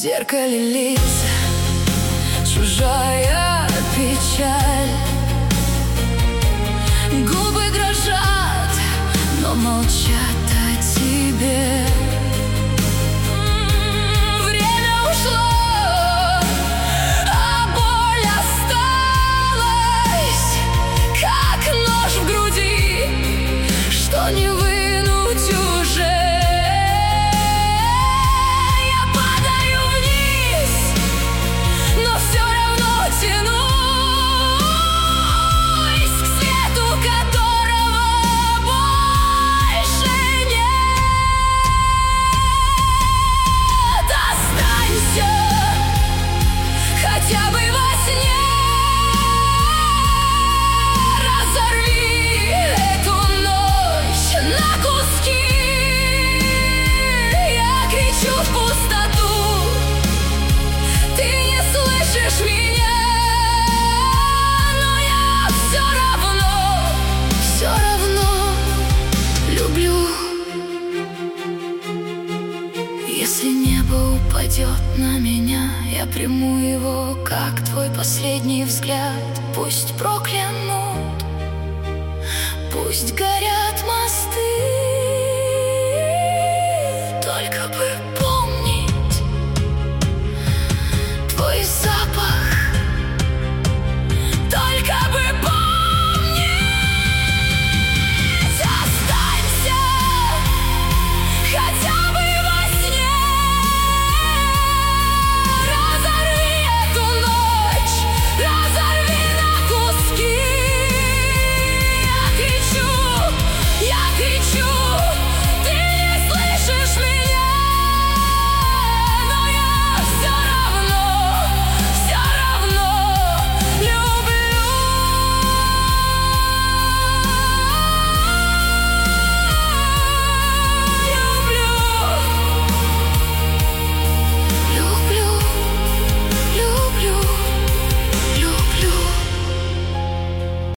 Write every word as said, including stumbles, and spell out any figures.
зеркале лица чужая печаль. Губы дрожат, но молчат о тебе. Время ушло, а боль осталась, как нож в груди, что не вынуть уже. Я падаю вниз, но все равно тянусь к свету, которого больше нет. Останься хотя бы во сне, разорви эту ночь на куски. Я кричу в пустоту, ты не слышишь меня, но я все равно, все равно люблю. Если небо упадет на меня, я приму его, как твой последний взгляд. Пусть проклянут, пусть горят